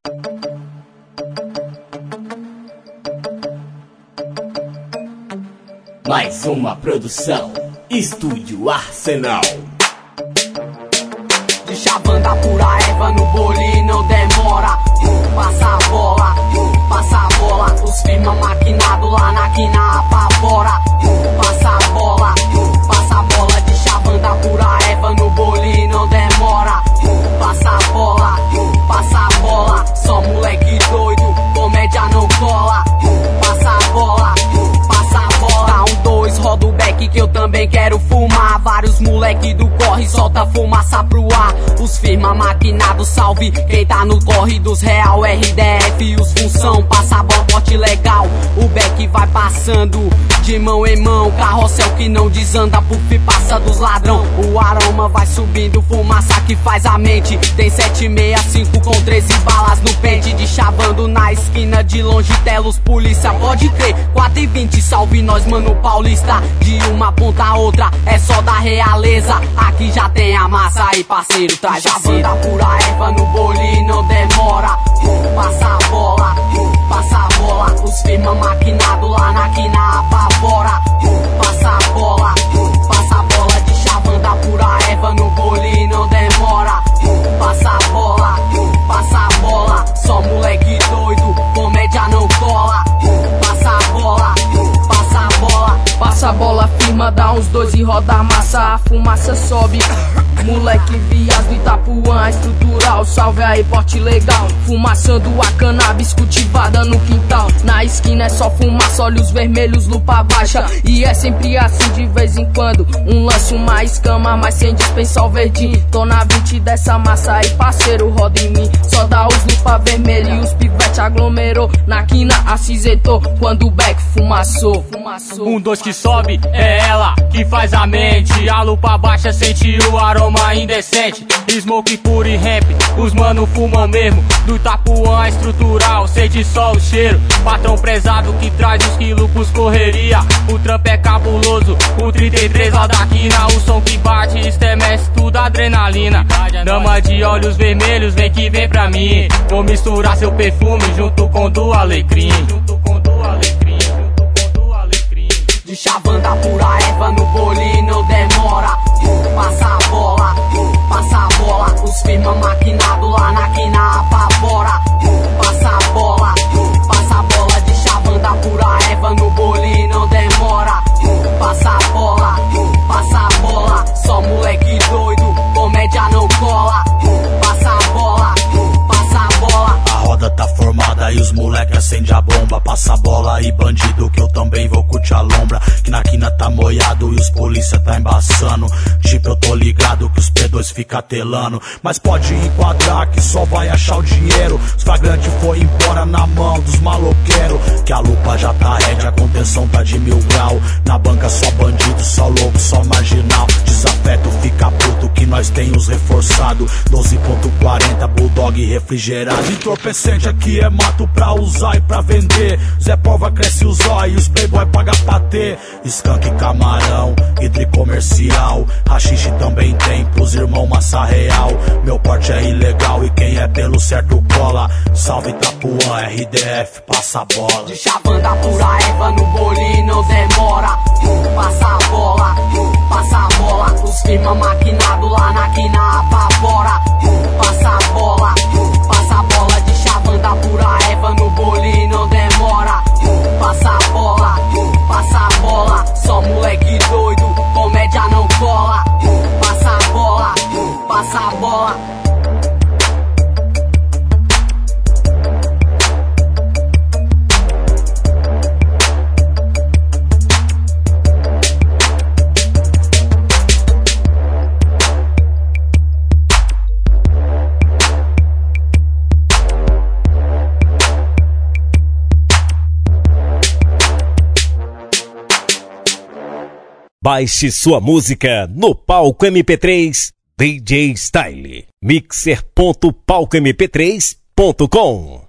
Mais uma produção, Estúdio Arsenal. De chavanda pura erva no boli não demora. Passa a bola, passa a bola. Os firma maquinado lá na quina apavora. Passa a bola, passa a bola. De chavanda pura erva no boli não demora. Passa a bola, passa a bola. Só moleque doido, comédia não cola. Passa a bola, passa a bola. Dá um dois, roda o beck que eu também quero fumar. Vários moleque do corre solta fumaça pro ar. Os firma maquinado, salve quem tá no corre dos real. RDF e os função, passa bom, porte legal. O beck vai passando de mão em mão. Carrossel que não desanda, puff passa dos ladrão. O aroma vai subindo, fumaça que faz a mente. Tem 765 com 13 balas no pente. De chavando na esquina, de longe telos polícia. Pode crer, 4h20, salve nós mano paulista. De uma ponta a outra, é só da realeza. Aqui já tem a massa aí parceiro, traz a cera. Pura erva no boli não demora. Passa a bola, passa a bola. Os firma maquinado lá na quina apavora. Passa a bola, passa a bola. De chavanda pura erva no boli não demora. Passa a bola, passa a bola. Só moleque doido, comédia não cola. Passa a bola, passa a bola. Passa a bola, firma, dá uns dois e roda a massa. A fumaça sobe. Moleque viado Itapuã, estrutural, salve aí, porte legal. Fumaçando a cannabis cultivada no quintal. Na esquina é só fumaça, olhos vermelhos, lupa baixa. E é sempre assim de vez em quando. Um lance, uma escama, mas sem dispensar o verdinho. Tô na 20 dessa massa aí, parceiro, roda em mim. Só dá os lupa vermelho e os pivete aglomerou. Na quina acinzentou, quando o beck fumaçou. Um dois que sobe, é ela que faz a mente. A lupa baixa sente o aroma indecente. Smoke puro e ramp, os mano fumam mesmo. Do Itapuã estrutural, sente só o cheiro. Patrão prezado que traz os quilos pros correria. O trampo é cabuloso, o 33 lá da quina. O som que bate, estremece tudo adrenalina. Dama de olhos vermelhos, vem que vem pra mim. Vou misturar seu perfume junto com do alecrim. De chavanda pura erva no boli não demora. Passa a bola, passa a bola. Os firma maquinado lá na quina apavora. Passa a bola, passa a bola. De chavanda pura erva no boli não demora. Passa a bola, passa a bola. Só moleque doido, comédia não cola. Passa a bola, passa a bola. A roda tá formada e os moleque acende a bomba. Passa a bola e bandido que eu também vou curtir a lombra. Que na quina tá moiado e os polícia tá embaçando. Tipo eu tô ligado que os P2 fica telando. Mas pode enquadrar que só vai achar o dinheiro. Os flagrantes foi embora na mão dos maloqueiros. Que a lupa já tá red, a contenção tá de 1000 grau. Na banca só bandido, só louco, só marginal. Desafeto fica puto que nós tem os reforçado. 12.40, bulldog refrigerado. Entorpecente aqui é mato pra usar e pra vender. Zé Pova cresce os olhos, os playboy paga pra ter. Skunk camarão, hidre comercial. Haxixe também tem pros irmão massa real. Meu porte é ilegal e quem é pelo certo cola. Salve Itapuã, RDF, passa a bola. De chavanda pura erva no boli não demora. Passa a bola, passa a bola. Os firma maquinado lá na quina apavora. Passa a bola, passa a bola. De chavanda pura erva no boli não demora. Passa a bola, passa a bola. Só moleque doido, comédia não cola. Passa a bola, passa a bola. Baixe sua música no Palco MP3 DJ Style. Mixer.palcomp3.com